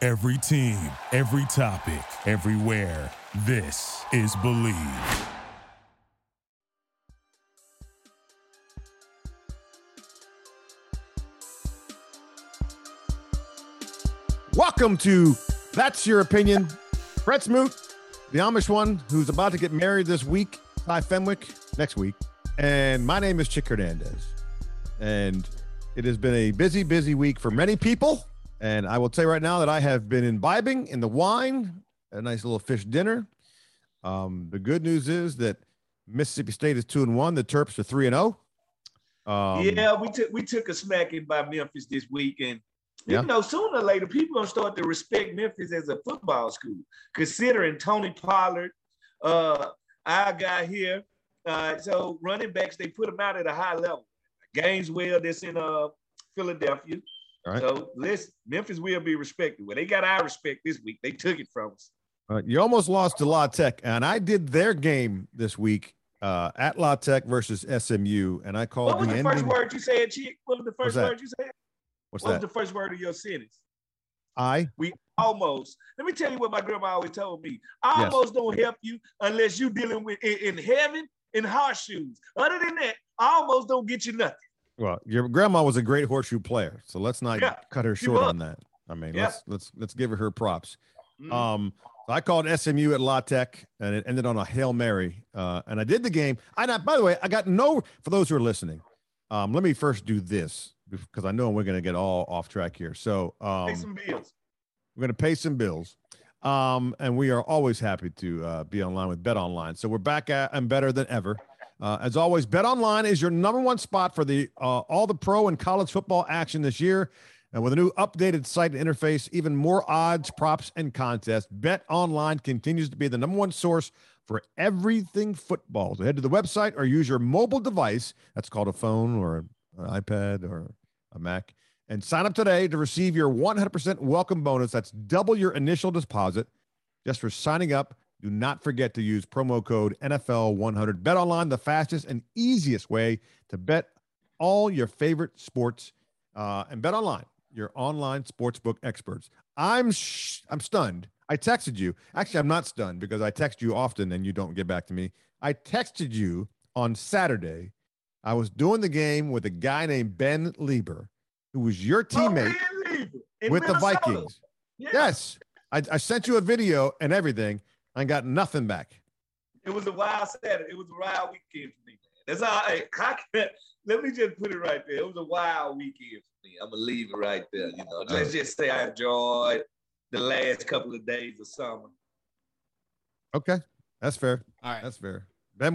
Every team, every topic, everywhere. This is Believe. Welcome to That's Your Opinion. Brett Smoot, the Amish one who's about to get married this week, Ty Fenwick next week. And my name is Chick Hernandez. And it has been a busy, busy week for many people. And I will tell you right now that I have been imbibing in the wine, a nice little fish dinner. The good news is that Mississippi State is 2-1. The Terps are 3-0. Yeah, we took a smacking by Memphis this week, and you know, sooner or later, people gonna start to respect Memphis as a football school, considering Tony Pollard, our guy here. So running backs, they put them out at a high level. Gainesville, that's in Philadelphia. All right. So listen, Memphis will be respected. Well, they got our respect this week. They took it from us. You almost lost to La Tech, and I did their game this week at La Tech versus SMU, and I called What was the ending. first word you said, Chick? What was the first word you said? What was the first word of your sentence? We almost. Let me tell you what my grandma always told me. I almost don't help you unless you're dealing with in heaven in horseshoes. Other than that, I almost don't get you nothing. Well, your grandma was a great horseshoe player, so let's not cut her short on that. I mean, let's give her props. Mm-hmm. I called SMU at La Tech, and it ended on a Hail Mary. And I did the game. By the way, I got for those who are listening, let me first do this because I know we're going to get all off track here. So pay some bills. We're going to pay some bills. And we are always happy to be online with Bet Online. So we're back and better than ever. As always, Bet Online is your number one spot for the all the pro and college football action this year. And with a new updated site and interface, even more odds, props, and contests, Bet Online continues to be the number one source for everything football. So head to the website or use your mobile device, that's called a phone or an iPad or a Mac, and sign up today to receive your 100% welcome bonus. That's double your initial deposit just for signing up. Do not forget to use promo code NFL100. Bet Online, the fastest and easiest way to bet all your favorite sports. And Bet Online, your online sportsbook experts. I'm stunned. I texted you. Actually, I'm not stunned because I text you often and you don't get back to me. I texted you on Saturday. I was doing the game with a guy named Ben Lieber, who was your teammate with the Vikings. Yeah. Yes. I sent you a video and everything. I got nothing back. It was a wild Saturday. It was a wild weekend for me. That's all. Let me just put it right there. It was a wild weekend for me. I'm gonna leave it right there. You know, let's just say I enjoyed the last couple of days of summer. Okay, that's fair. All right, that's fair. Ben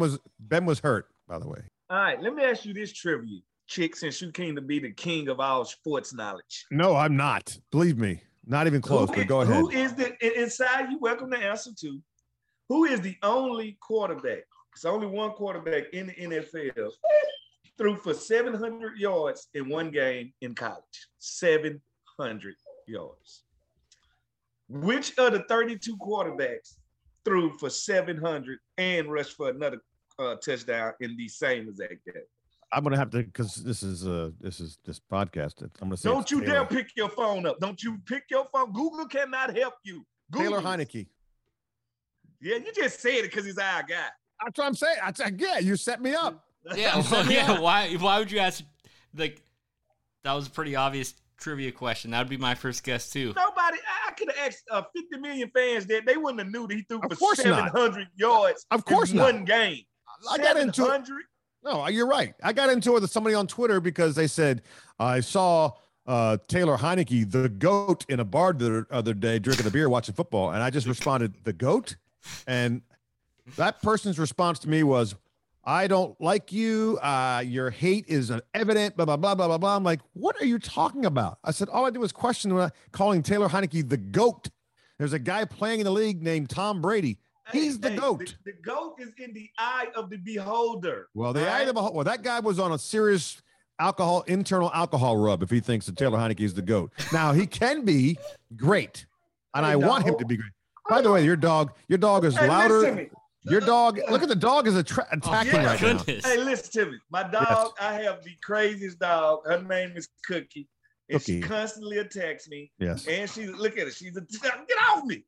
was hurt, by the way. All right, let me ask you this trivia, Chick, since you came to be the king of all sports knowledge. No, I'm not. Believe me. Not even close, but go ahead. Who is inside? You welcome to answer to. Who is the only quarterback? It's only one quarterback in the NFL threw for 700 yards in one game in college. 700 yards. Which of the 32 quarterbacks threw for 700 and rushed for another touchdown in the same exact game? I'm gonna have to, because this is this podcast. I'm gonna say. Don't you dare pick your phone up. Don't you pick your phone. Google cannot help you. Taylor Heineke. Yeah, you just said it because he's our guy. That's what I'm saying. Yeah, you set me up. Yeah, well, why would you ask? Like, that was a pretty obvious trivia question. That would be my first guess too. Nobody. I could have asked 50 million fans that they wouldn't have knew that he threw for 700 yards. Of course, in one game. I got into it. No, you're right. I got into it with somebody on Twitter because they said, I saw Taylor Heineke, the GOAT, in a bar the other day drinking a beer watching football. And I just responded, the GOAT? And that person's response to me was, I don't like you. Your hate is evident, blah, blah, blah, blah, blah, blah. I'm like, what are you talking about? I said, all I did was question calling Taylor Heineke the GOAT. There's a guy playing in the league named Tom Brady. He's the GOAT. The GOAT is in the eye of the beholder. Well, eye of the beholder. Well, that guy was on a serious internal alcohol rub if he thinks that Taylor Heineke is the GOAT. Now, he can be great, and I want him to be great. By the way, your dog is louder. Your dog, look at the dog is attacking right now. Hey, listen to me. My dog, I have the craziest dog. Her name is Cookie. And she Cookie. constantly attacks me. Yes. And she look at her. She's get off me.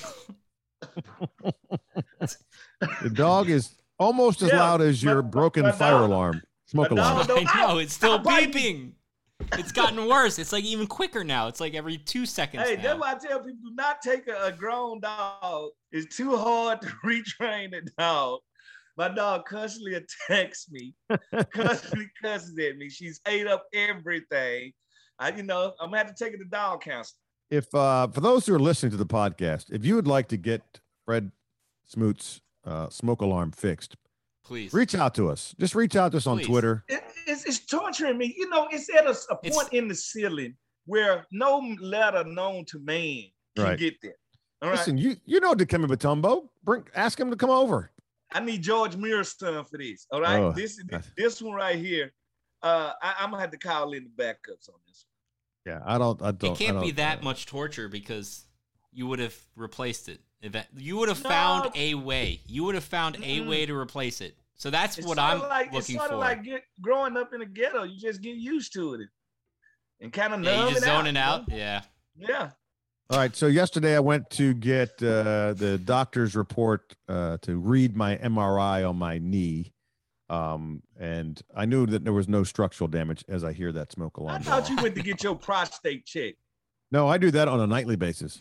The dog is almost as Yeah, loud as your broken my fire dog- alarm, smoke my alarm. dog- I know, it's still I'll bite you. beeping. It's gotten worse. It's like even quicker now. It's like every 2 seconds Hey, now. that's why I tell people do not take a grown dog. It's too hard to retrain a dog. My dog constantly attacks me, constantly cusses at me. She's ate up everything. I'm gonna have to take her to dog counseling. If for those who are listening to the podcast, if you would like to get Fred Smoot's smoke alarm fixed, Please. reach out to us. Just reach out to us on Please. Twitter. It's torturing me. It's at a point in the ceiling where no letter known to man can Right. get there. All right. Listen, you know Dikembe Mutombo. Ask him to come over. I need George Muir's son for this. All right. Oh, This one right here. I'm gonna have to call in the backups on this one. Yeah, I don't. It can't be that much torture because you would have replaced it. You would have found a way. You would have found a way to replace it. So that's what I'm looking it's sort for. of like growing up in a ghetto. You just get used to it and kind of Yeah, numb you just it out. zoning out. Yeah. Yeah. All right. So yesterday I went to get the doctor's report to read my MRI on my knee. And I knew that there was no structural damage as I hear that smoke I alarm. thought go you off. went to get your prostate checked. No, I do that on a nightly basis.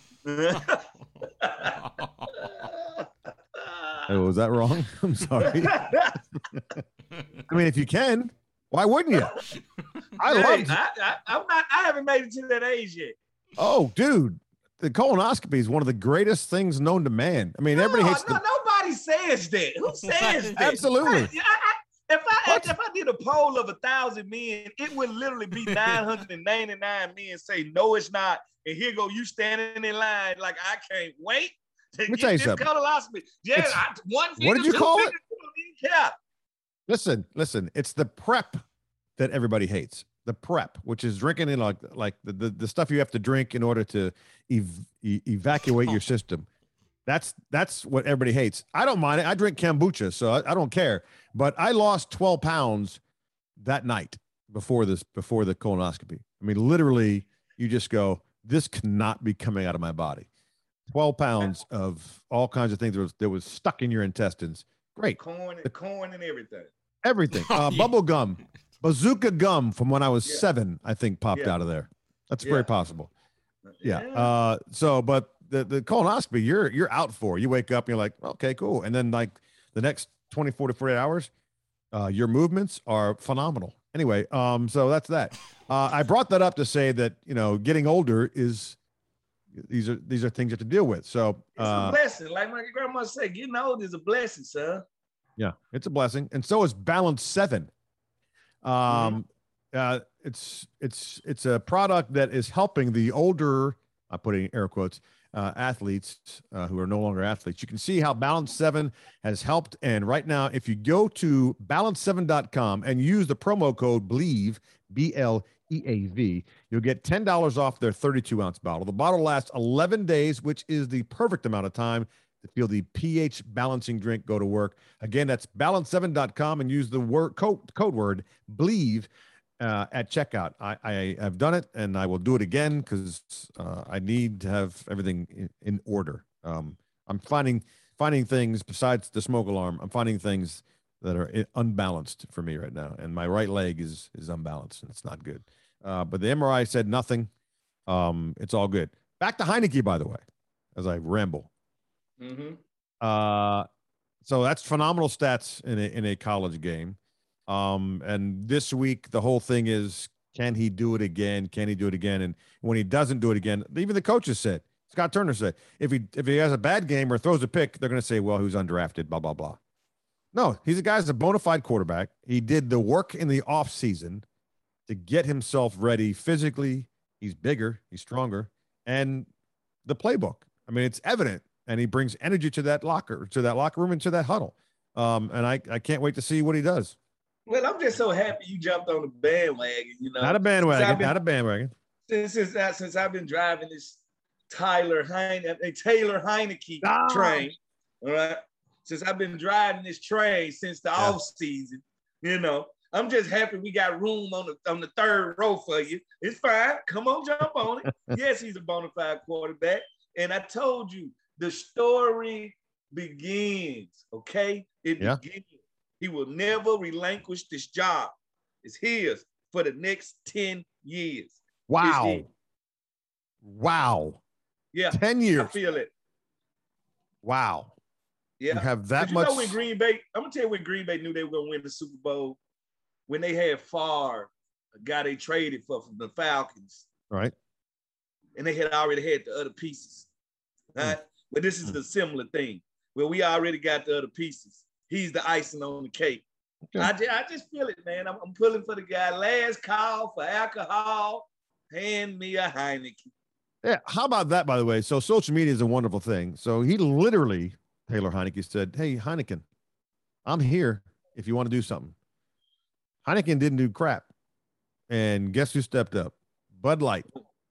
Oh, was that wrong? I'm sorry. I mean, if you can, why wouldn't you? I love. I haven't made it to that age yet. Oh, dude, the colonoscopy is one of the greatest things known to man. I mean, everybody hates the. Nobody says that. Who says that? Absolutely. If I did a poll of 1,000 men, it would literally be 999 men say no, it's not. And here go you standing in line like I can't wait to me get tell you this something. colonoscopy. Yeah, What did you call it? Yeah. Listen. It's the prep that everybody hates. The prep, which is drinking in like the stuff you have to drink in order to evacuate your system. That's what everybody hates. I don't mind it. I drink kombucha, so I don't care. But I lost 12 pounds that night before the colonoscopy. I mean, literally, you just go, this cannot be coming out of my body. 12 pounds of all kinds of things that was stuck in your intestines. Great. Corn and everything. Everything. Bubble gum, bazooka gum from when I was 7, I think popped out of there. That's very possible. Yeah. But the colonoscopy, you're out for. You wake up and you're like, okay, cool. And then like the next 24 to 48 hours, your movements are phenomenal. Anyway, so that's that. I brought that up to say that, getting older is these are things you have to deal with. So it's a blessing. Like my grandma said, getting old is a blessing, son. Yeah, it's a blessing. And so is Balance 7. It's a product that is helping the older, I'm putting air quotes, athletes who are no longer athletes. You can see how Balance 7 has helped. And right now, if you go to balance7.com and use the promo code BLEAV, BLEAV, you'll get $10 off their 32-ounce bottle. The bottle lasts 11 days, which is the perfect amount of time to feel the pH balancing drink go to work. Again, that's balance7.com and use the code word BLEAV at checkout. I have done it and I will do it again because I need to have everything in order. I'm finding things besides the smoke alarm. I'm finding things that are unbalanced for me right now. And my right leg is unbalanced and it's not good. But the MRI said nothing. It's all good. Back to Heineke, by the way, as I ramble. Mm-hmm. So that's phenomenal stats in a college game. And this week, the whole thing is, can he do it again? Can he do it again? And when he doesn't do it again, even the coaches said, Scott Turner said, if he has a bad game or throws a pick, they're going to say, well, he was undrafted, blah, blah, blah. No, he's a guy who's a bona fide quarterback. He did the work in the off season to get himself ready physically. He's bigger, he's stronger, and the playbook. I mean, it's evident, and he brings energy to that locker room and to that huddle. And I can't wait to see what he does. Well, I'm just so happy you jumped on the bandwagon. Not a bandwagon. Since I've been driving this Taylor Heineke train, all right. Since I've been driving this train since the off season, I'm just happy we got room on the third row for you. It's fine. Come on, jump on it. Yes, he's a bona fide quarterback. And I told you, the story begins, okay? It begins. He will never relinquish this job. It's his for the next 10 years. Wow. Wow. Yeah. 10 years. I feel it. Wow. Yeah. You have that you much. know when Green Bay, I'm going to tell you when Green Bay knew they were going to win the Super Bowl, when they had Favre, a guy they traded for from the Falcons. Right. And they had already had the other pieces. Right? But this is a similar thing where we already got the other pieces. He's the icing on the cake. Okay. I just feel it, man. I'm pulling for the guy. Last call for alcohol. Hand me a Heineken. Yeah. How about that, by the way? So social media is a wonderful thing. So he literally, Taylor Heineke, said, hey, Heineken, I'm here if you want to do something. Heineken didn't do crap. And guess who stepped up? Bud Light.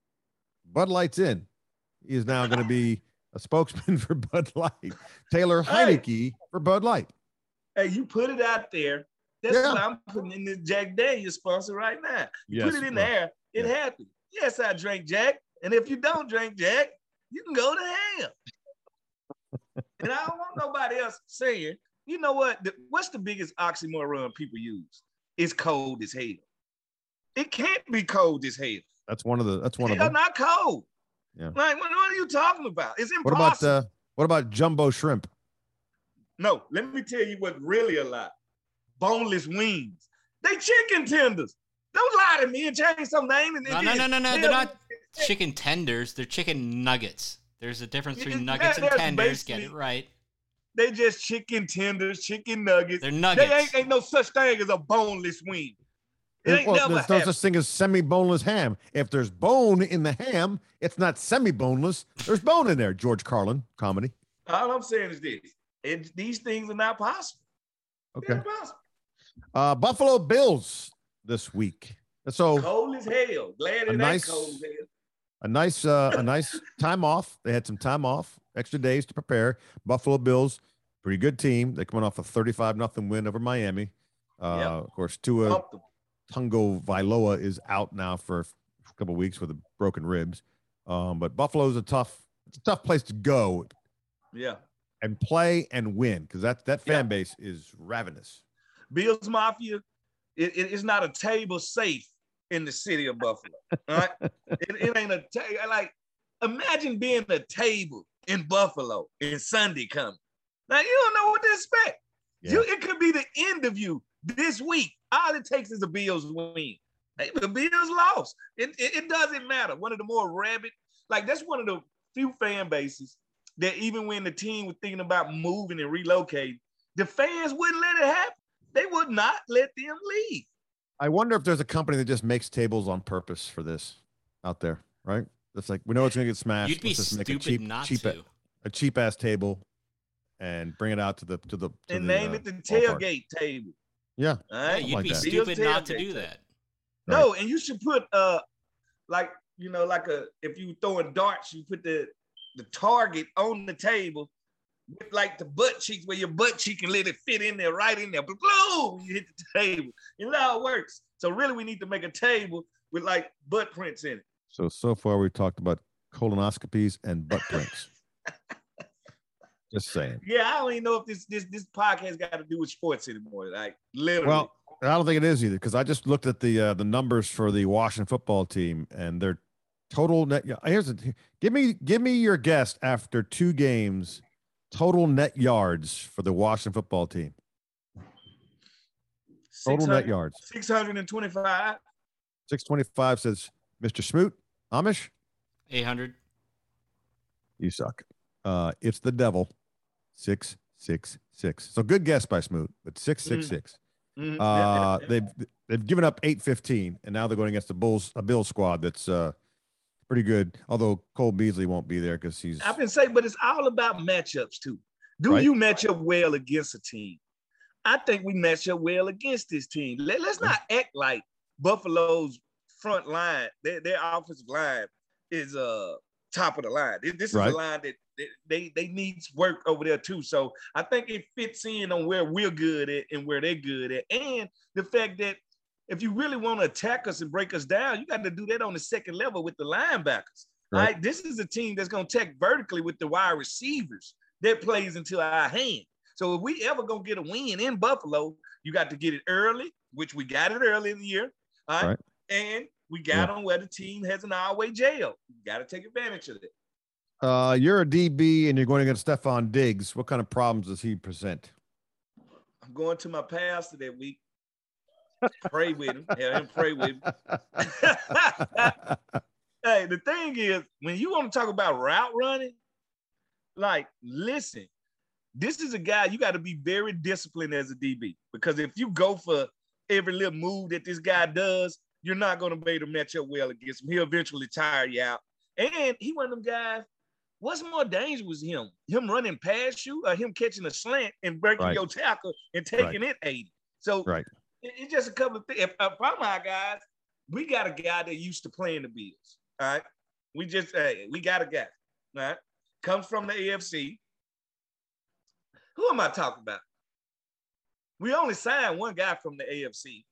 Bud Light's in. He is now going to be a spokesman for Bud Light. Taylor Heineke for Bud Light. Hey, you put it out there. That's what I'm putting in this Jack Daniels sponsor right now. You put it in there. It happened. Yes, I drank Jack. And if you don't drink Jack, you can go to hell. And I don't want nobody else saying, you know what? What's the biggest oxymoron people use? It's cold as hell. It can't be cold as hell. That's one of them. It's not cold. Yeah. Like, what are you talking about? It's impossible. What about jumbo shrimp? No, let me tell you what's really a lie. Boneless wings. They chicken tenders. Don't lie to me and change some name. No. They're not chicken tenders. They're chicken nuggets. There's a difference between nuggets and tenders. Get it right. They just chicken tenders, chicken nuggets. They're nuggets. Ain't no such thing as a boneless wing. There's no such thing as semi-boneless ham. If there's bone in the ham, it's not semi-boneless. There's bone in there. George Carlin comedy. All I'm saying is this: these things are not possible. Okay. They're impossible. Buffalo Bills this week. So cold as hell. Glad it ain't cold as hell. A nice time off. They had some time off, extra days to prepare. Buffalo Bills, pretty good team. They're coming off a 35-0 win over Miami. Of course, Tua Tagovailoa is out now for a couple of weeks with broken ribs. But Buffalo's a tough place to go. Yeah. And play and win, because that fan base is ravenous. Bills Mafia, it's not a table safe in the city of Buffalo. All right? it ain't a table. Like, imagine being a table in Buffalo in Sunday coming. Now, you don't know what to expect. Yeah. It could be the end of you this week. All it takes is a Bills win. Hey, the Bills lost. It doesn't matter. One of the more rabid, like that's one of the few fan bases that even when the team was thinking about moving and relocating, the fans wouldn't let it happen. They would not let them leave. I wonder if there's a company that just makes tables on purpose for this out there, right? It's like, we know it's going to get smashed. You'd be stupid not to. A cheap ass table and bring it out to the name it the tailgate table. Yeah. Right? You'd be stupid not to do that. No, and you should put like if you throwing darts, you put the target on the table with like the butt cheeks, where your butt cheek can let it fit in there, right in there. But boom, you hit the table. You know how it works. So really, we need to make a table with like butt prints in it. So far, we talked about colonoscopies and butt prints. Just saying. Yeah, I don't even know if this podcast got to do with sports anymore. Like literally. Well, I don't think it is either, because I just looked at the numbers for the Washington football team and their total net. Give me your guess after 2 games. Total net yards for the Washington football team. Total net yards. 625. 625 says Mr. Smoot. Amish? 800. You suck. It's the devil. 666. So good guess by Smoot, but 666. They've given up 815, and now they're going against a Bills squad that's pretty good. Although Cole Beasley won't be there because he's. I've been saying, but it's all about matchups too. Do you match up well against a team? I think we match up well against this team. Let's not act like Buffalo's front line, their offensive line is top of the line. This is Right. a line that they needs work over there too. So I think it fits in on where we're good at and where they're good at. And the fact that if you really want to attack us and break us down, you got to do that on the second level with the linebackers. Right. All right. This is a team that's going to attack vertically with the wide receivers that plays into our hand. So if we ever going to get a win in Buffalo, you got to get it early, which we got it early in the year. All right. And we got them where the team has an our-way jail. You got to take advantage of it. You're a DB and you're going against Stephon Diggs. What kind of problems does he present? I'm going to my pastor that week. Pray with him. Have him pray with him. Hey, the thing is, when you want to talk about route running, like, listen, this is a guy you got to be very disciplined as a DB, because if you go for every little move that this guy does, you're not going to be able to match up well against him. He'll eventually tire you out. And he one of them guys, what's more dangerous, him running past you or him catching a slant and breaking your tackle and taking it 80? So it's just a couple of things. From our guys, we got a guy that used to playing the Bills. All right. We got a guy. All right. Comes from the AFC. Who am I talking about? We only signed one guy from the AFC.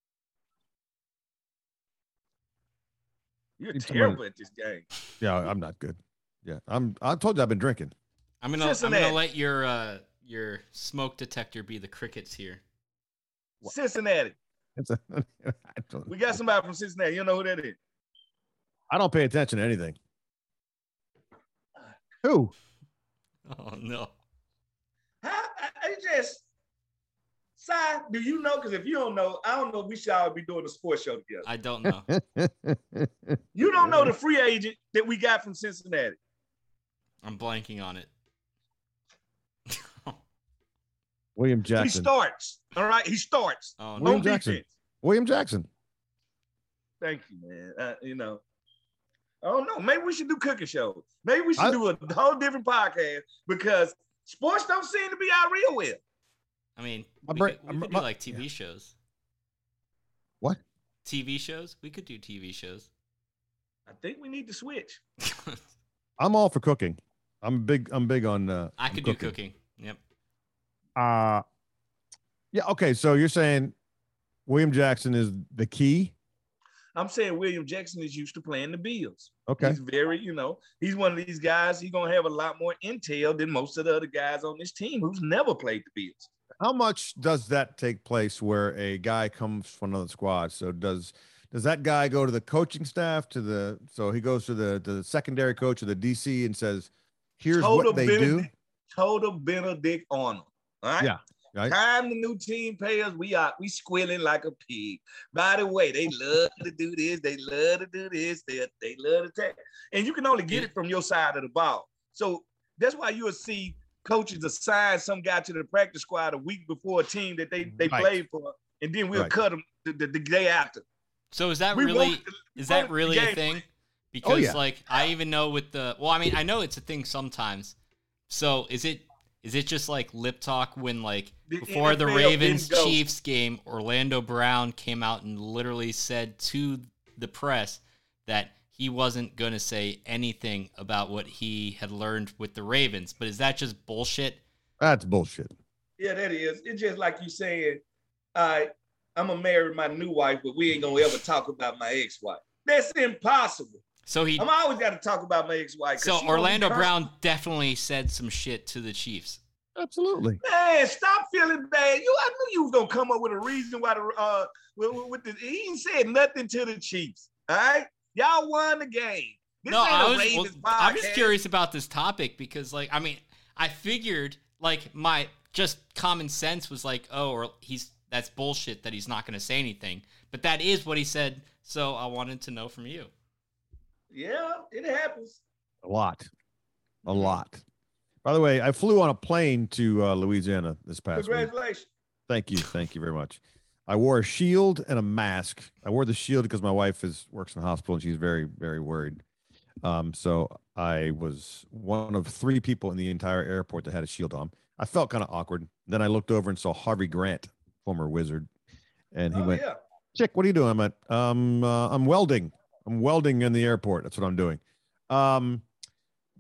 You're terrible at this game. Yeah, I'm not good. Yeah, I told you I've been drinking. I'm gonna let your smoke detector be the crickets here. Cincinnati. We got somebody from Cincinnati. You know who that is? I don't pay attention to anything. Who? Oh no. I just, Si, do you know? Because if you don't know, I don't know if we should all be doing a sports show together. I don't know. You don't know the free agent that we got from Cincinnati. I'm blanking on it. William Jackson. He starts. All right, he starts. Oh, William on Jackson. defense. William Jackson. Thank you, man. I don't know. Maybe we should do cooking shows. Maybe we should do a whole different podcast, because sports don't seem to be out real well. I mean, we could do like TV shows. What? TV shows? We could do TV shows. I think we need to switch. I'm all for cooking. I'm big on I could do cooking. Yep. Yeah, okay, so you're saying William Jackson is the key? I'm saying William Jackson is used to playing the Bills. Okay. He's very, he's one of these guys, he's going to have a lot more intel than most of the other guys on this team who's never played the Bills. How much does that take place where a guy comes from another squad? So does that guy go to the coaching staff, so he goes to the secondary coach or the DC and says, here's what they do? Total Benedict Arnold. All right. Yeah. Right. Time the new team payers, we squealing like a pig. By the way, they love to do this. They love to do this. They love to take. And you can only get it from your side of the ball. So that's why you will see coaches assign some guy to the practice squad a week before a team that they played for, and then we'll cut them the day after. So is that really a thing? Because I even know with I know it's a thing sometimes. So is it just like lip talk when before the Ravens Chiefs game, Orlando Brown came out and literally said to the press that he wasn't going to say anything about what he had learned with the Ravens? But is that just bullshit? That's bullshit. Yeah, that is. It's just like you saying, I'm going to marry my new wife, but we ain't going to ever talk about my ex-wife. That's impossible. So I'm always got to talk about my ex-wife. So Orlando Brown definitely said some shit to the Chiefs. Absolutely. Man, stop feeling bad. I knew you was gonna come up with a reason why he ain't said nothing to the Chiefs. All right, y'all won the game. This ain't I'm just curious about this topic because, I figured my just common sense was that's bullshit that he's not gonna say anything, but that is what he said. So I wanted to know from you. Yeah, it happens. A lot. By the way, I flew on a plane to Louisiana this past week. Congratulations. Thank you very much. I wore a shield and a mask. I wore the shield because my wife works in the hospital and she's very, very worried. So I was one of 3 people in the entire airport that had a shield on. I felt kind of awkward. Then I looked over and saw Harvey Grant, former Wizard, and he went, "Chick, what are you doing?" I went, "I'm welding. I'm welding in the airport. That's what I'm doing."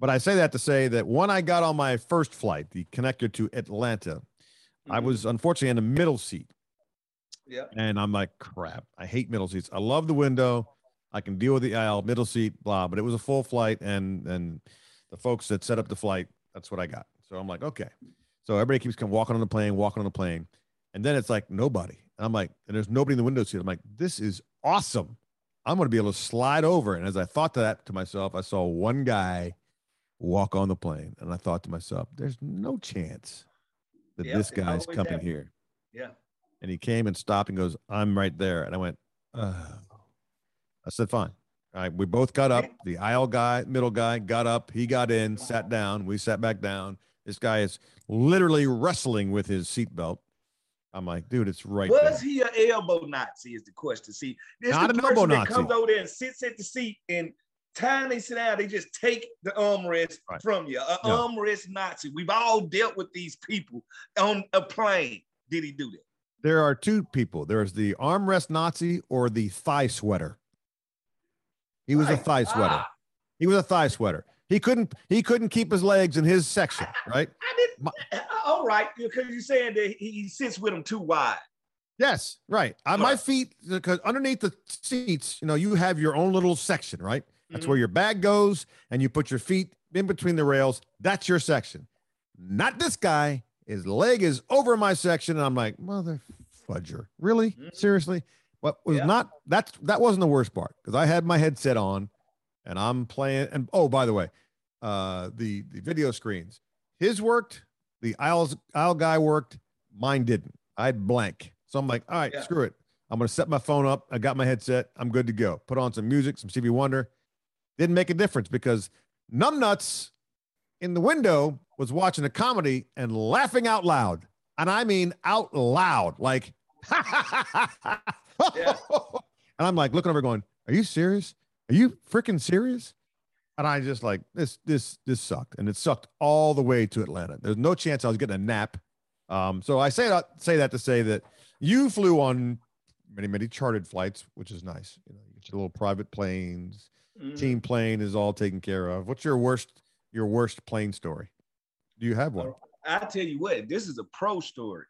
But I say that to say that when I got on my first flight, the connector to Atlanta, I was unfortunately in the middle seat. Yeah. And I'm like, crap, I hate middle seats. I love the window. I can deal with the aisle, middle seat, blah. But it was a full flight, and the folks that set up the flight, that's what I got. So I'm like, okay. So everybody keeps walking on the plane. And then it's like nobody. And I'm like, and there's nobody in the window seat. I'm like, this is awesome. I'm going to be able to slide over. And as I thought that to myself, I saw one guy walk on the plane. And I thought to myself, there's no chance that this guy's coming here. Yeah. And he came and stopped and goes, I'm right there. And I went, I said, fine. All right. We both got up. The aisle guy, middle guy got up. He got in, sat down. We sat back down. This guy is literally wrestling with his seatbelt. I'm like, dude, it's right there. Was he an elbow Nazi is the question. See, this not the an elbow person that Nazi. comes over there and sits at the seat, and time they sit down, they just take the armrest from you. An armrest Nazi. We've all dealt with these people on a plane. Did he do that? There are two people. There's the armrest Nazi or the thigh sweater. He was a thigh sweater. He was a thigh sweater. He couldn't keep his legs in his section, right? All right, because you're saying that he sits with them too wide. Yes, right. My feet, because underneath the seats, you have your own little section, right? That's where your bag goes, and you put your feet in between the rails. That's your section. Not this guy. His leg is over my section, and I'm like, mother fudger. Really? Seriously? What was that wasn't the worst part, because I had my headset on and I'm playing. And oh, by the way, the video screens, his worked, the aisle guy worked, mine didn't. I had blank. So I'm like, all right, screw it. I'm going to set my phone up. I got my headset. I'm good to go. Put on some music, some Stevie Wonder. Didn't make a difference because Numbnuts in the window was watching a comedy and laughing out loud. And I mean out loud, like, and I'm like looking over going, are you serious? Are you freaking serious? And I just like, this sucked. And it sucked all the way to Atlanta. There's no chance I was getting a nap. So I say that to say that you flew on many, many chartered flights, which is nice. You get your little private planes, team plane is all taken care of. What's your worst plane story? Do you have one? I'll tell you what, this is a pro story.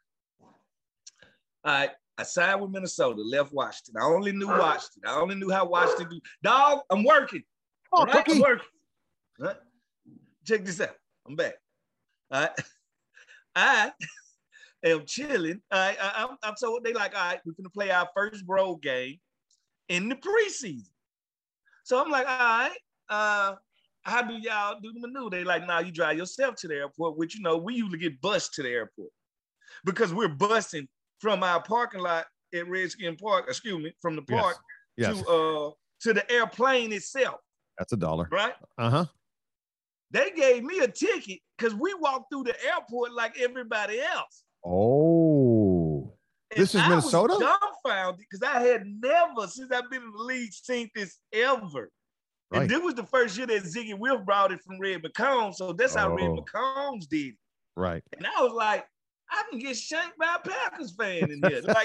I signed with Minnesota, left Washington. I only knew Washington. I only knew how Washington do. Dog, I'm working. Oh, right? I'm working. Right? Check this out. I'm back. All right. I am chilling. I'm so they like, all right, we're gonna play our first road game in the preseason. So I'm like, all right, how do y'all do the maneuver? They like, nah, you drive yourself to the airport, which we usually get bused to the airport because we're busing from our parking lot at Redskin Park, from the park to the airplane itself. That's $1. Right? Uh-huh. They gave me a ticket because we walked through the airport like everybody else. Oh. This is Minnesota? I was dumbfounded because I had never, since I've been in the league, seen this ever. Right. And this was the first year that Ziggy Wilf brought it from Red McCombs, so that's how Red McCombs did it. Right. And I was like, I can get shanked by a Packers fan in here. Like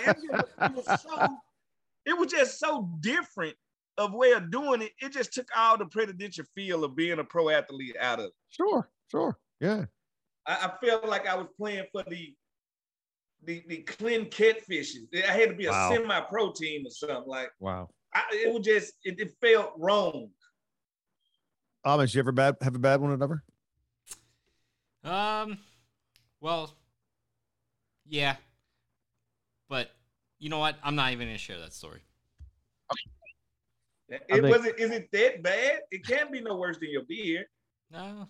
it was just so different of way of doing it. It just took all the presidential feel of being a pro athlete out of it. Sure. Yeah. I felt like I was playing for the Clinton Catfishes. I had to be a semi-pro team or something. Like, wow. It was just, it felt wrong. Did you ever have a bad one ever? Well, yeah. But you know what? I'm not even going to share that story. Is it that bad? It can't be no worse than your beard. No.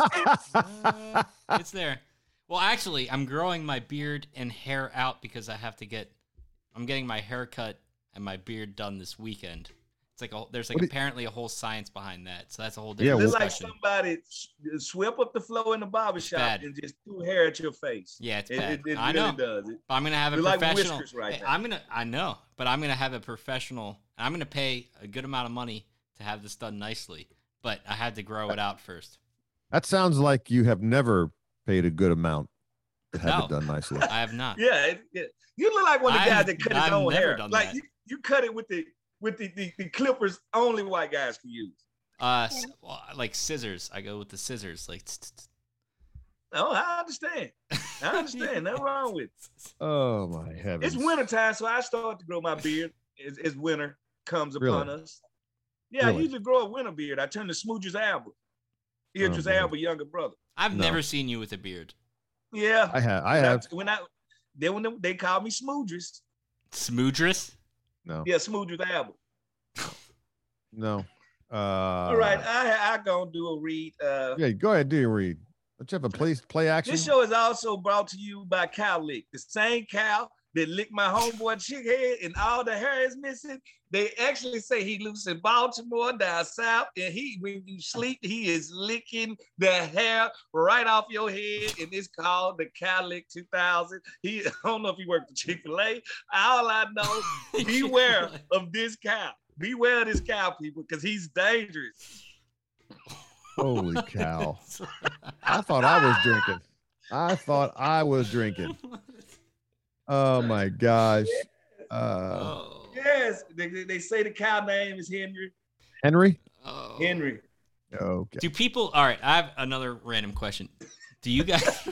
It's there. Well, actually, I'm growing my beard and hair out because I'm getting my hair cut and my beard done this weekend. It's like there's apparently a whole science behind that. So that's a whole different discussion. It's like somebody swept up the floor in the barbershop and just threw hair at your face. Yeah, it's bad. It I really know. does. I'm gonna have a professional. Like right I know, but I'm gonna have a professional. I'm gonna pay a good amount of money to have this done nicely, but I had to grow it out first. That sounds like you have never paid a good amount to have it done nicely. I have not. Yeah, you look like one of the guys that cut his own hair. Like that. you cut it with the clippers only white guys can use. Like scissors. I go with the scissors. Like. Oh, I understand. Nothing wrong with it. Oh my heavens! It's wintertime, so I start to grow my beard as winter comes upon us. Yeah, really? I usually grow a winter beard. I turn to Smooch's Albert. Idris Elba, younger brother. I've never seen you with a beard. Yeah, I have. When they called me Smoodress. Smoodress? No. Yeah, Smooch's Albert. No. All right, I gonna do a read. Yeah, go ahead, do your read. Let's have a play action. This show is also brought to you by Cow Lick, the same cow that licked my homeboy chick head and all the hair is missing. They actually say he lives in Baltimore down south, and when you sleep, he is licking the hair right off your head, and it's called the Cow Lick 2000. I don't know if he worked for Chick-fil-A. All I know, beware of this cow. Beware of this cow, people, because he's dangerous. Holy cow. I thought I was drinking. Oh my gosh. Yes. They say the cow name is Henry. Henry? Oh. Henry. Okay. Do people, all right, I have another random question. Do you guys,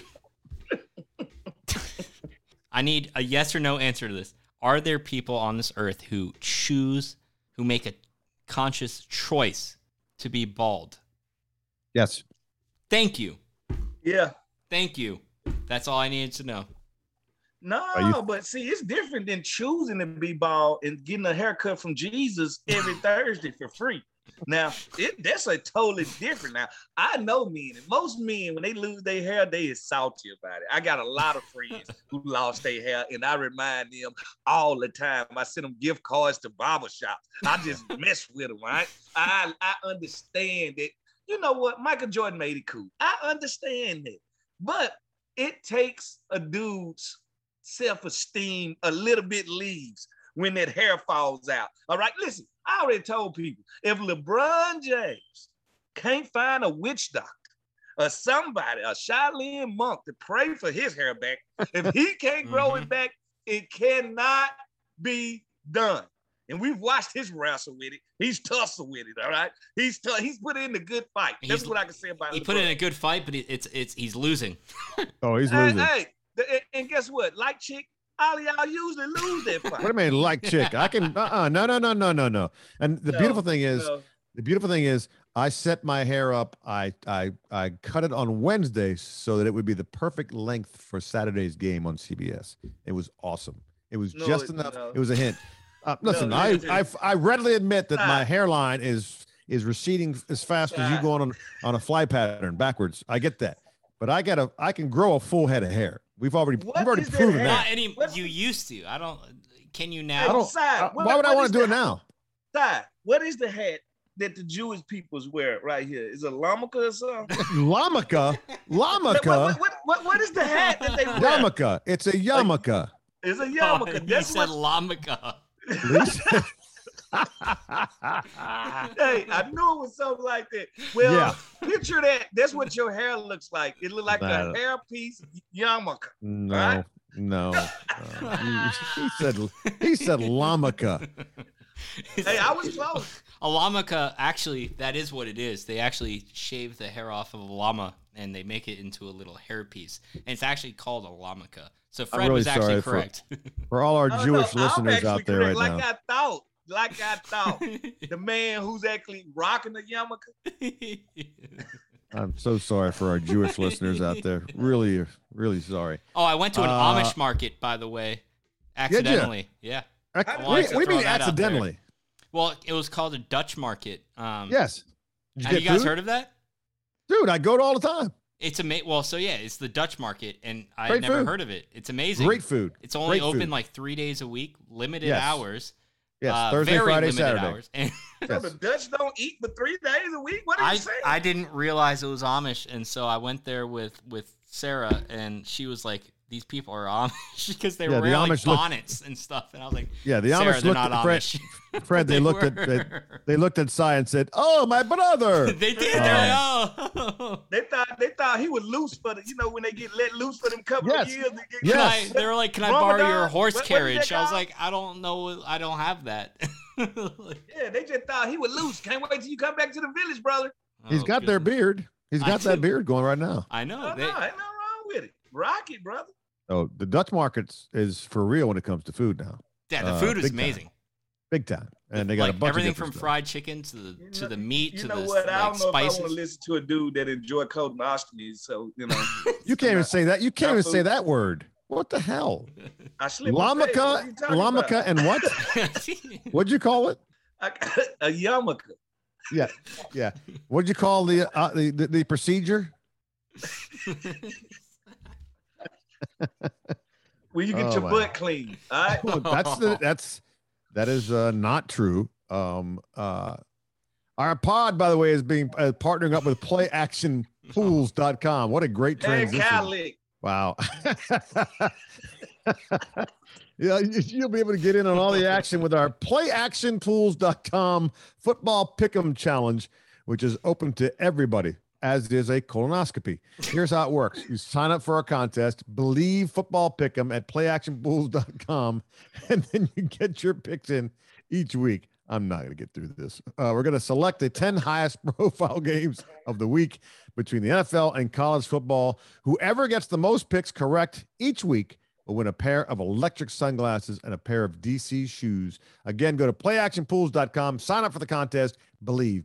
I need a yes or no answer to this. Are there people on this earth who make a conscious choice to be bald? Yes. Thank you. Yeah. Thank you. That's all I needed to know. No, but see, it's different than choosing to be bald and getting a haircut from Jesus every Thursday for free. Now, that's a totally different. Now, I know men, and most men, when they lose their hair, they is salty about it. I got a lot of friends who lost their hair, and I remind them all the time. I send them gift cards to barbershops. I just mess with them, right? I understand that. You know what? Michael Jordan made it cool. I understand that. But it takes a dude's self-esteem a little bit leaves when that hair falls out. All right, listen, I already told people, if LeBron James can't find a witch doctor or somebody, a Shaolin monk to pray for his hair back, if he can't grow it back, it cannot be done. And we've watched his wrestle with it. He's tussled with it, all right? He's put in a good fight. That's what I can say about it. He put in a good fight, but he's losing. Oh, he's losing. Hey, and guess what? Like Chick, all y'all usually lose that fight. What do you mean, like Chick? I can, no. And the beautiful thing is, I set my hair up. I cut it on Wednesday so that it would be the perfect length for Saturday's game on CBS. It was awesome. It was just enough. It was a hint. Listen, I readily admit that my hairline is receding as fast as you go on a fly pattern backwards. I get that, but I can grow a full head of hair. We've already proven that. You used to. I don't. Can you now? Why would I want to do it now? What is the hat that the Jewish peoples wear right here? Is it a yarmulke or something? Yarmulke? What is the hat that they wear? Yarmulke. It's a yarmulke. It's a yarmulke. You said yarmulke. Hey, I knew it was something like that. Well, picture that. That's what your hair looks like. It looks like a hairpiece yarmulke. No. He said yarmulke. Hey, I was close. A yarmulke, actually, that is what it is. They actually shave the hair off of a llama and they make it into a little hairpiece. And it's actually called a yarmulke. So Fred was actually correct. For all our Jewish listeners out there right now. Like I thought. The man who's actually rocking the yarmulke. I'm so sorry for our Jewish listeners out there. Really, really sorry. Oh, I went to an Amish market, by the way. Accidentally. Yeah. What do you mean accidentally? Well, it was called a Dutch market. Yes. Have you guys heard of that? Dude, I go to all the time. It's it's the Dutch market, and I had never heard of it. It's amazing. Great food. It's only open like 3 days a week, limited hours. Yes, Thursday, Friday, Saturday. Hours. So the Dutch don't eat for 3 days a week? What are you saying? I didn't realize it was Amish, and so I went there with Sarah, and she was like, these people are Amish because they were wearing like bonnets and stuff. And I was like, the Amish looked at Amish. Fred, they looked at Cy and said, "Oh, my brother." They did. They thought he was loose for when they get let loose for them couple of years. They were like, "Can I borrow your horse carriage?" I was like, "I don't know. I don't have that." Yeah, they just thought he would lose. Can't wait till you come back to the village, brother. He's got their beard. He's got that beard going right now. I know. Ain't nothing wrong with it. Rock it, brother. Oh, the Dutch market is for real when it comes to food now. Yeah, the food is amazing. Big time. And they got a bunch everything of from stuff. Fried chicken to the meat to the what? I don't know spices. if I want to listen to a dude that enjoy colonoscopies. So you can't even say that. You can't even say that word. What the hell? I slipped. Lamaka and what? What'd you call it? A yarmulke. Yeah. What'd you call the procedure? Where you get your butt clean. All right. That is not true. Our pod, by the way, is being partnering up with PlayActionPools.com. What a great transition! Wow. Yeah, you'll be able to get in on all the action with our PlayActionPools.com football pick'em challenge, which is open to everybody, as is a colonoscopy. Here's how it works. You sign up for our contest, Believe Football Pick'em at PlayActionPools.com, and then you get your picks in each week. I'm not going to get through this. We're going to select the 10 highest profile games of the week between the NFL and college football. Whoever gets the most picks correct each week will win a pair of electric sunglasses and a pair of DC shoes. Again, go to PlayActionPools.com, sign up for the contest, Believe,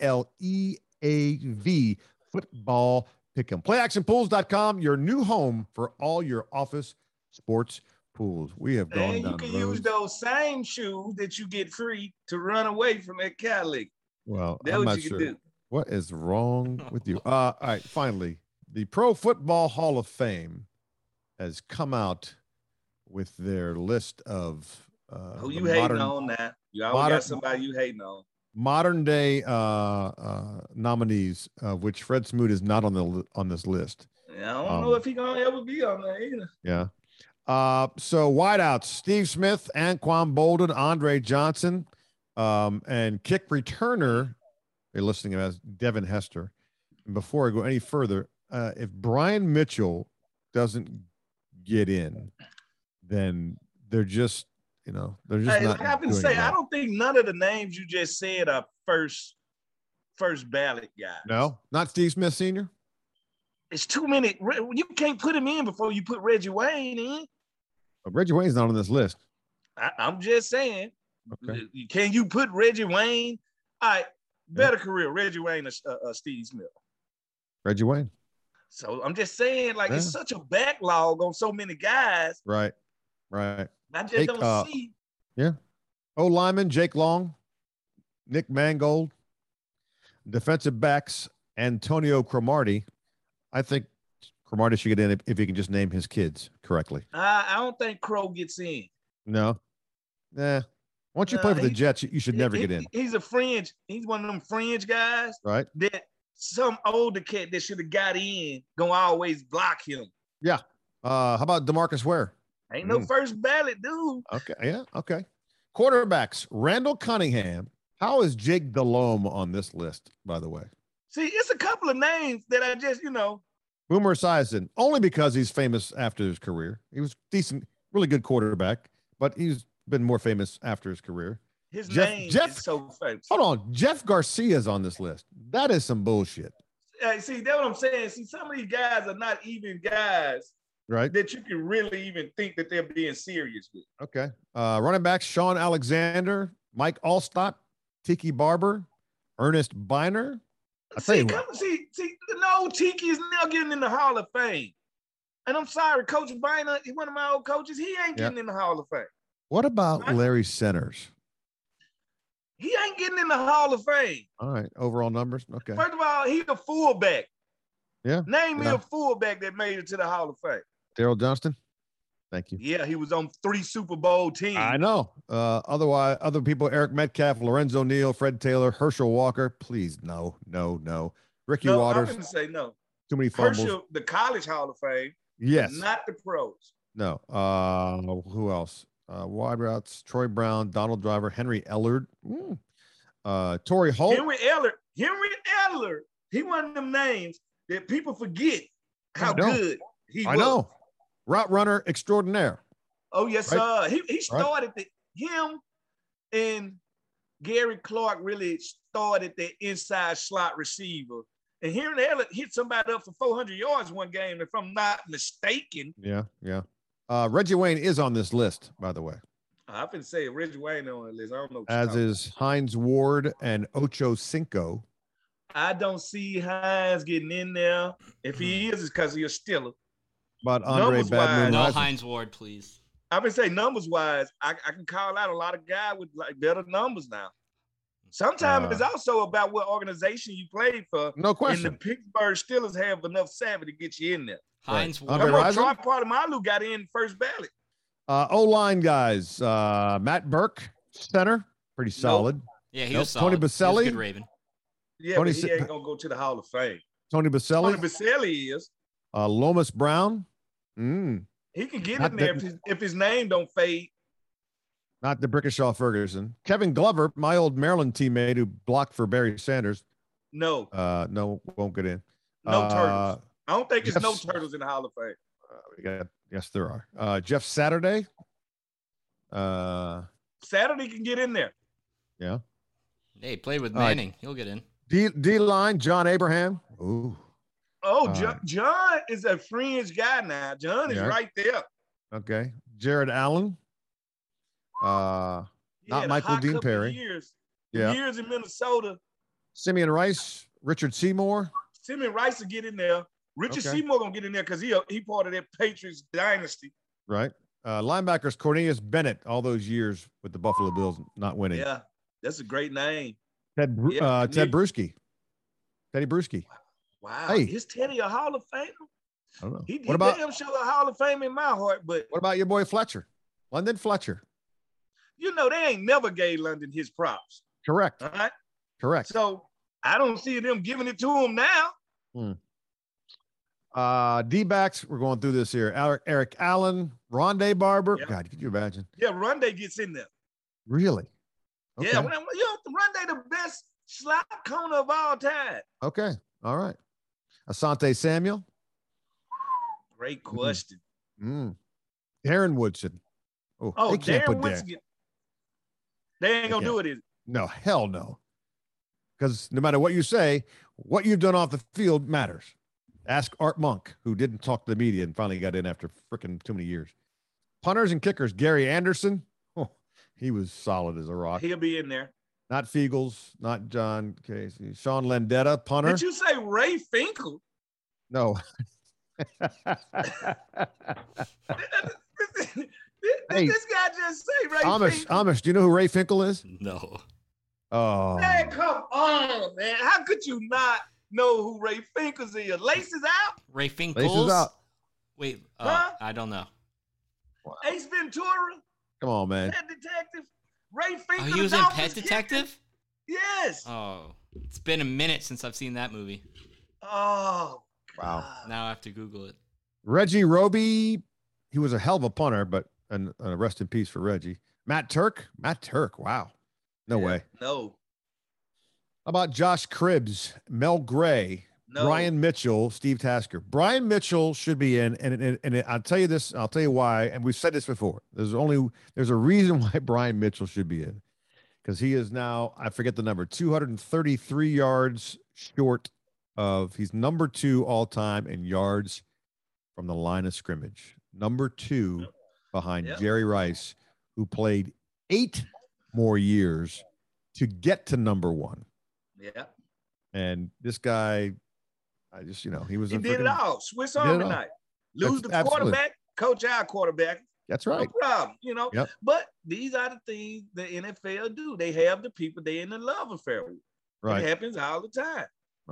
BLEAV, football pick'em. PlayActionPools.com, your new home for all your office sports pools. We have gone down. And you can use those same shoes that you get free to run away from that Cali. Well, that's what you can do. What is wrong with you? All right, finally, the Pro Football Hall of Fame has come out with their list of who you hating on that. You always got somebody you hating on. Modern day nominees, which Fred Smoot is not on this list. Yeah, I don't know if he's gonna ever be on there either. Yeah. So wideouts: Steve Smith, Anquan Bolden, Andre Johnson, and kick returner. They're listing him as Devin Hester. And before I go any further, if Brian Mitchell doesn't get in, then they're just, not. Like I've been saying, I don't think none of the names you just said are first ballot guys. No, not Steve Smith Sr. It's too many. You can't put him in before you put Reggie Wayne in. But Reggie Wayne's not on this list. I'm just saying. Okay. Can you put Reggie Wayne? All right, better career, Reggie Wayne or Steve Smith? Reggie Wayne. So I'm just saying, it's such a backlog on so many guys. Right. I just don't see. Yeah. O-lineman, Jake Long, Nick Mangold, defensive backs, Antonio Cromartie. I think Cromartie should get in if he can just name his kids correctly. I don't think Crow gets in. No. Once you play for the Jets, you should never get in. He's a fringe. He's one of them fringe guys. Right. That some older cat that should have got in gonna always block him. Yeah. How about DeMarcus Ware? Ain't no first ballot, dude. Okay. Yeah. Okay. Quarterbacks: Randall Cunningham. How is Jake Delhomme on this list, by the way? See, it's a couple of names that I just, Boomer Esiason, only because he's famous after his career. He was decent, really good quarterback, but he's been more famous after his career. His name is so famous. Hold on. Jeff Garcia's on this list. That is some bullshit. See, that's what I'm saying. See, some of these guys are not even guys, right, that you can really even think that they're being serious with. Okay. Running backs: Sean Alexander, Mike Allstott, Tiki Barber, Ernest Biner. No, Tiki is now getting in the Hall of Fame. And I'm sorry, Coach Biner, he's one of my old coaches. He ain't getting in the Hall of Fame. What about Larry Centers? He ain't getting in the Hall of Fame. All right. Overall numbers. Okay. First of all, he's a fullback. Yeah. Name me a fullback that made it to the Hall of Fame. Daryl Johnston. Thank you. Yeah, he was on 3 Super Bowl teams. I know. Otherwise, other people: Eric Metcalf, Lorenzo Neal, Fred Taylor, Herschel Walker. Please, no. Ricky Waters. I'm going to say no. Too many fumbles. Herschel, the College Hall of Fame. Yes. Not the pros. No. Who else? Wide routes: Troy Brown, Donald Driver, Henry Ellard, Torrey Holt. Henry Ellard. He one of them names that people forget how good he was. I know. Route runner extraordinaire. Oh yes, right? He started him and Gary Clark really started the inside slot receiver. And Henry Elliott hit somebody up for 400 yards one game, if I'm not mistaken. Yeah. Reggie Wayne is on this list, by the way. I've been saying Reggie Wayne on the list. I don't know. As is Hines Ward and Ocho Cinco. I don't see Hines getting in there. If he is, it's because he's a Steeler. But Andre Bad No Hines Ward, please. I've been saying numbers-wise, I can call out a lot of guys with like better numbers now. Sometimes it's also about what organization you played for. No question. And the Pittsburgh Steelers have enough savvy to get you in there. Hines Ward. Troy Polamalu got in first ballot. O-line guys, Matt Burke, center, pretty solid. Yeah, he was solid. Tony Baselli. Good Raven. Yeah, but he ain't going to go to the Hall of Fame. Tony Baselli. Tony Baselli is. Lomas Brown. He can get in there if his name don't fade. Not the Brickashaw Ferguson. Kevin Glover, my old Maryland teammate who blocked for Barry Sanders. No. No, won't get in. No turtles. I don't think it's no turtles in the Hall of Fame. Yes, there are. Jeff Saturday. Saturday can get in there. Yeah. Hey, he played with Manning. He'll get in. D-line, John Abraham. Ooh. Oh, John is a fringe guy now. John is right there. Okay. Jared Allen. Not Michael Dean Perry. Years in Minnesota. Simeon Rice, Richard Seymour. Simeon Rice will get in there. Richard Seymour gonna get in there because he part of that Patriots dynasty. Right. Linebackers Cornelius Bennett, all those years with the Buffalo Bills not winning. Yeah, that's a great name. Ted Bruschi. Teddy Bruschi. Wow. Hey. Is Teddy a Hall of Famer? I don't know. He damn sure a Hall of Fame in my heart, but what about your boy Fletcher? London Fletcher. You know, they ain't never gave London his props. Correct. All right. Correct. So I don't see them giving it to him now. D-backs, we're going through this here. Eric Allen, Rondé Barber. Yep. God, could you imagine? Yeah, Rondé gets in there. Really? Okay. Yeah, Rondé the best slot corner of all time. Okay. All right. Asante Samuel. Great question. Darren Woodson. Oh, they can't put Woodson. They ain't going to do it, is it? No, hell no. Because no matter what you say, what you've done off the field matters. Ask Art Monk, who didn't talk to the media and finally got in after freaking too many years. Punters and kickers, Gary Anderson. Oh, he was solid as a rock. He'll be in there. Not Fiegels, not John Casey. Sean Landetta, punter. Did you say Ray Finkel? No. This guy just say Ray Finkel. Amish, do you know who Ray Finkel is? No. Oh. Man, come on, man. How could you not know who Ray Finkel is? Laces out? Ray Finkel's? Laces out. Wait, I don't know. Wow. Ace Ventura? Come on, man. Pet Detective? Ray Finkel. Oh, he was in Pet Detective? Yes. Oh, it's been a minute since I've seen that movie. Oh, wow. God. Now I have to Google it. Reggie Roby, he was a hell of a punter, but and rest in peace for Reggie. Matt Turk, wow. No way. No. How about Josh Cribbs, Mel Gray, Brian Mitchell, Steve Tasker? Brian Mitchell should be in, and I'll tell you this, I'll tell you why, and we've said this before. There's a reason why Brian Mitchell should be in, because he is now, I forget the number, 233 yards short of, he's number 2 all time in yards from the line of scrimmage. Number 2 behind Jerry Rice, who played 8 more years to get to number 1. Yeah. And this guy, he was. He did it all. Swiss Army knife. Lose the quarterback, coach our quarterback. That's right. No problem, Yep. But these are the things the NFL do. They have the people they in a love affair with. Right. It happens all the time.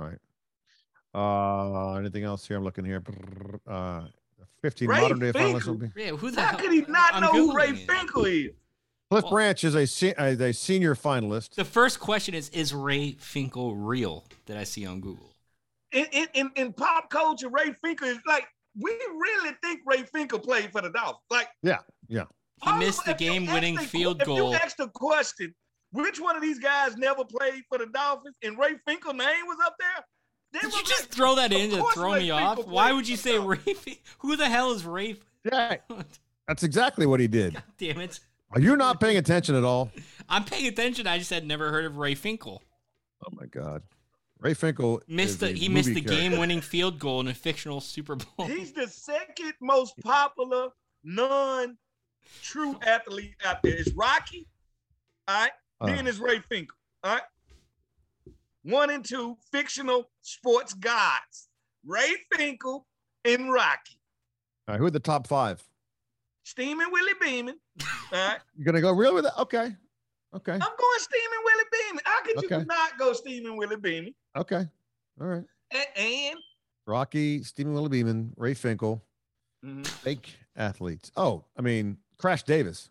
Right. Anything else here? I'm looking here. 15 Ray modern day finalists Finkel. will be. Yeah, who the How hell? could he not know who Ray Finkel is? Cliff Branch is a senior finalist. The first question is Ray Finkel real that I see on Google? In pop culture, Ray Finkel is like, we really think Ray Finkel played for the Dolphins. Like, yeah. He missed the game-winning field goal. If you asked the question, which one of these guys never played for the Dolphins, and Ray Finkel's name was up there? Did you just throw that in to throw me off? Why would you say Ray? Who the hell is Ray? Yeah, that's exactly what he did. God damn it! Are you not paying attention at all? I'm paying attention. I just had never heard of Ray Finkel. Oh my God. Ray Finkel missed the game-winning field goal in a fictional Super Bowl. He's the second most popular non-true athlete out there. It's Rocky, all right? Then it's Ray Finkel, all right? 1 and 2 fictional sports gods. Ray Finkel and Rocky. All right, who are the top 5? Steaming Willie Beeman. All right. You're gonna go real with it? Okay. I'm going Steaming Willie Beeman. How could you not go Steaming Willie Beeman? Okay. All right. And Rocky, Steaming Willie Beeman, Ray Finkel, fake athletes. Oh, I mean, Crash Davis.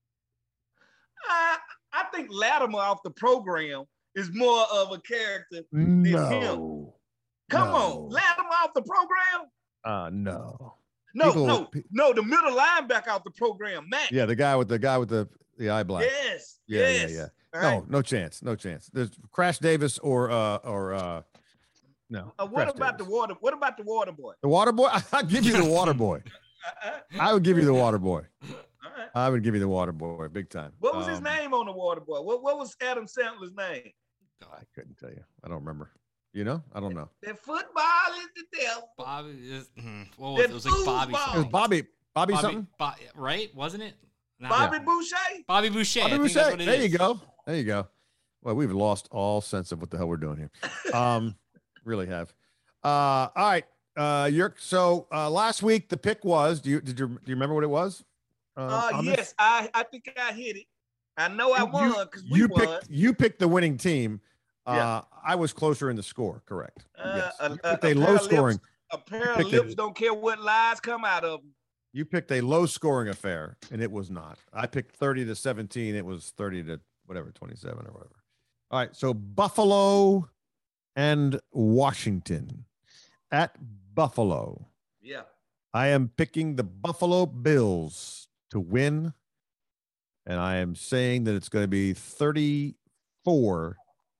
I think Latimer off the program is more of a character than him. Come on, Latimer off the program? No. No, the middle linebacker out the program, Matt. Yeah, the guy with the eye black. Yes. Yeah. No chance. There's Crash Davis or no. What about the water boy? The water boy? I'll give you the water boy. I would give you the water boy. All right. I would give you the water boy, big time. What was his name on the water boy? What was Adam Sandler's name? I couldn't tell you. I don't remember. You know? I don't know. That football is the devil. Bobby is it was like Bobby. It was Bobby something? Right? Wasn't it? Bobby Boucher? Bobby Boucher. Bobby Boucher. There you go. Well, we've lost all sense of what the hell we're doing here. Really have. All right. So last week the pick was, do you remember what it was? Yes, I think I hit it. I know I won because we won. You picked the winning team. I was closer in the score, correct? Yes. You picked a low scoring. A pair of lips don't care what lies come out of them. You picked a low scoring affair, and it was not. I picked 30-17. It was 30 to whatever, 27 or whatever. All right. So Buffalo and Washington. At Buffalo. Yeah. I am picking the Buffalo Bills to win. And I am saying that it's going to be 34-24.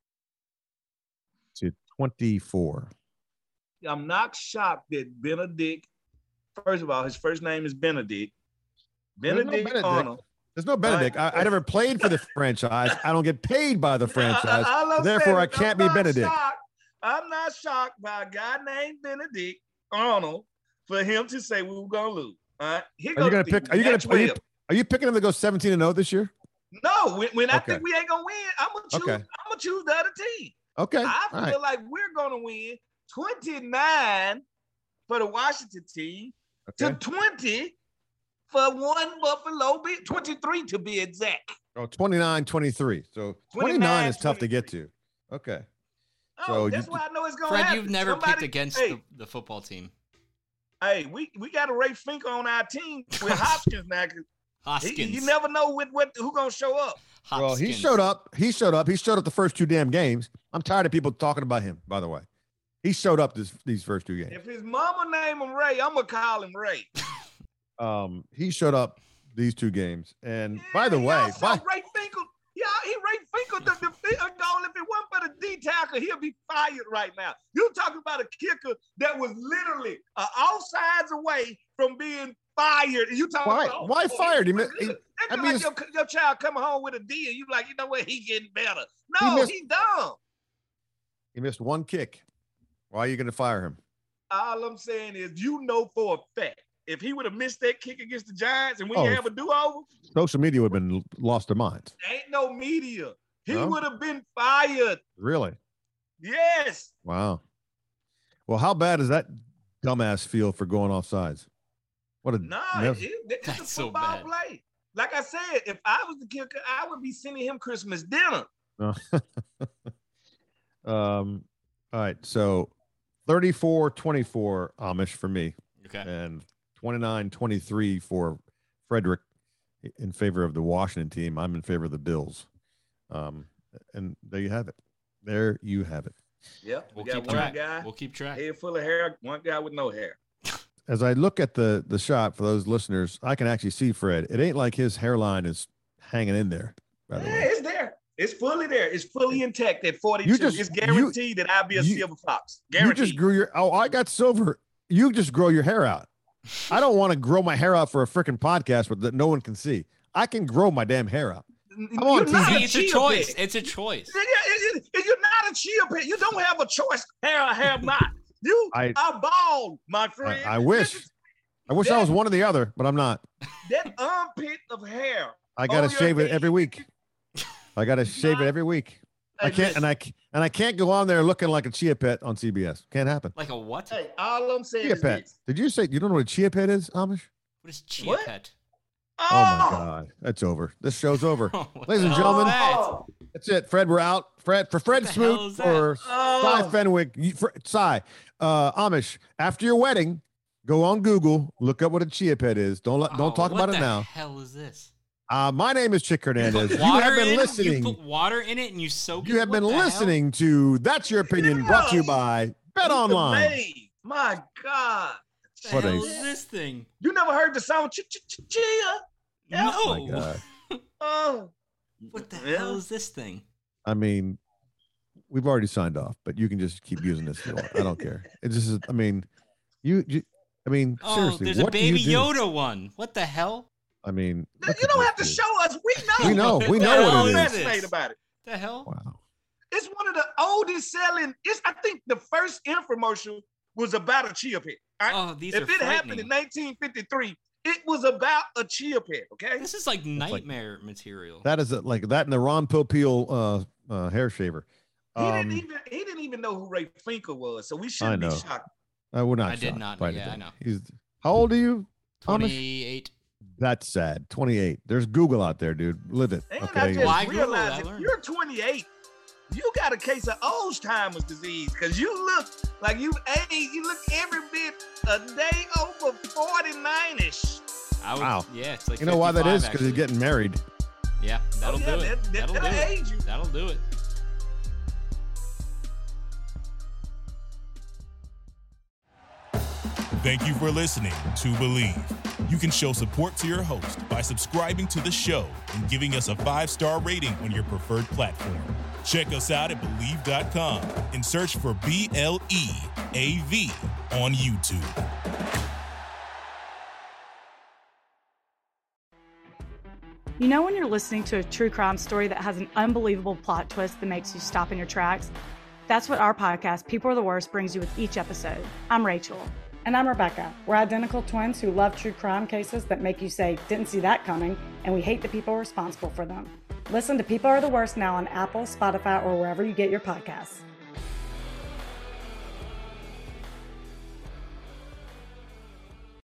I'm not shocked that Benedict, first of all, his first name is Benedict. Benedict Arnold. There's no Benedict. I never played for the franchise. I don't get paid by the franchise. Therefore, I can't be Benedict. I'm not shocked by a guy named Benedict Arnold for him to say we were going to lose. All right. Are you picking him to go 17-0 this year? No. When I think we ain't going to win, I'm going to choose the other team. Okay. I feel like we're going to win 29 for the Washington team to 20 for one Buffalo Bill, 23 to be exact. Oh, 29-23. So 29 is tough to get to. Okay. So that's why I know it's going to happen. Fred, you've never picked against the football team. Hey, we got a Ray Finkel on our team with Hopkins now. Hoskins. You never know who going to show up. Hoskins. Well, he showed up. He showed up the first 2 damn games. I'm tired of people talking about him, by the way. He showed up these first 2 games. If his mama named him Ray, I'm going to call him Ray. He showed up these 2 games. And by the way, Ray Finkel, Ray Finkel, the goal. If it wasn't for the D tackle, he'll be fired right now. You're talking about a kicker that was literally offsides away from being fired. You talking about why fired him? Like your child coming home with a D, and you like, you know what? He getting better. No, he's dumb. He missed 1 kick. Why are you going to fire him? All I'm saying is, for a fact, if he would have missed that kick against the Giants and we didn't have a do-over, social media would have been lost their minds. Ain't no media. He would have been fired. Really? Yes. Wow. Well, how bad does that dumbass feel for going offsides? It's a football play. Like I said, if I was the kicker, I would be sending him Christmas dinner. All right. So 34-24 Amish for me. Okay. And 29-23 for Frederick in favor of the Washington team. I'm in favor of the Bills. And there you have it. Yep. We got one guy. We'll keep track. Head full of hair, one guy with no hair. As I look at the shot for those listeners, I can actually see Fred. It ain't like his hairline is hanging in there. By the way. It's there. It's fully there. It's fully intact at 42. It's guaranteed that I'll be a silver fox. Guaranteed. You just grew I got silver. You just grow your hair out. I don't want to grow my hair out for a freaking podcast that no one can see. I can grow my damn hair out. I'm on TV. It's a choice. Pet. It's a choice. You're not a chia pet. You don't have a choice. Hair or have not. You are bald, my friend. I wish I was one or the other, but I'm not. That armpit of hair. I gotta shave it every week. I gotta shave it every week. I can't, and I can't go on there looking like a chia pet on CBS. Can't happen. Like a what? Hey, all I'm saying chia is pet. This. Did you say you don't know what a chia pet is, Amish? What is chia pet? Oh my God, that's over. This show's over, ladies and gentlemen. That's it. Fred, we're out. Fred Smoot or Cy Fenwick. Cy, Amish. After your wedding, go on Google, look up what a chia pet is. Don't talk about it now. What the hell is this? My name is Chick Hernandez. You have been listening. You put water in it and you soak it. You have been listening to That's Your Opinion, brought to you by Bet Online. My God. What the hell is this thing? You never heard the song Chia? No. Oh my God. What the hell is this thing? I mean, we've already signed off, but you can just keep using this if you want. I don't care. It's just, I mean, seriously. There's a Baby Yoda one. What the hell? I mean, you don't have to show us. We know. We know what it is. About it. The hell? Wow. It's one of the oldest selling. I think the first infomercial was about a chia pet. Right? Oh, these if are it happened in 1953, it was about a chia pet. Okay. This is like nightmare material. That is like that and the Ron Popeil hair shaver. He didn't even know who Ray Finkel was, so we shouldn't be shocked. We're not. I did not. Yeah, I know. How old are you? 28. That's sad. 28. There's Google out there, dude. Live it. And I just realized if you're 28, you got a case of Alzheimer's disease because you look like you look every bit a day over 49ish. Wow. Yeah, it's like you know why that is? Because he's getting married. Yeah, that'll do it. That'll do it. That'll do it. Thank you for listening to Believe. You can show support to your host by subscribing to the show and giving us a 5-star rating on your preferred platform. Check us out at Believe.com and search for BLEAV on YouTube. You know when you're listening to a true crime story that has an unbelievable plot twist that makes you stop in your tracks? That's what our podcast, People Are the Worst, brings you with each episode. I'm Rachel. And I'm Rebecca. We're identical twins who love true crime cases that make you say, didn't see that coming, and we hate the people responsible for them. Listen to People Are the Worst now on Apple, Spotify, or wherever you get your podcasts.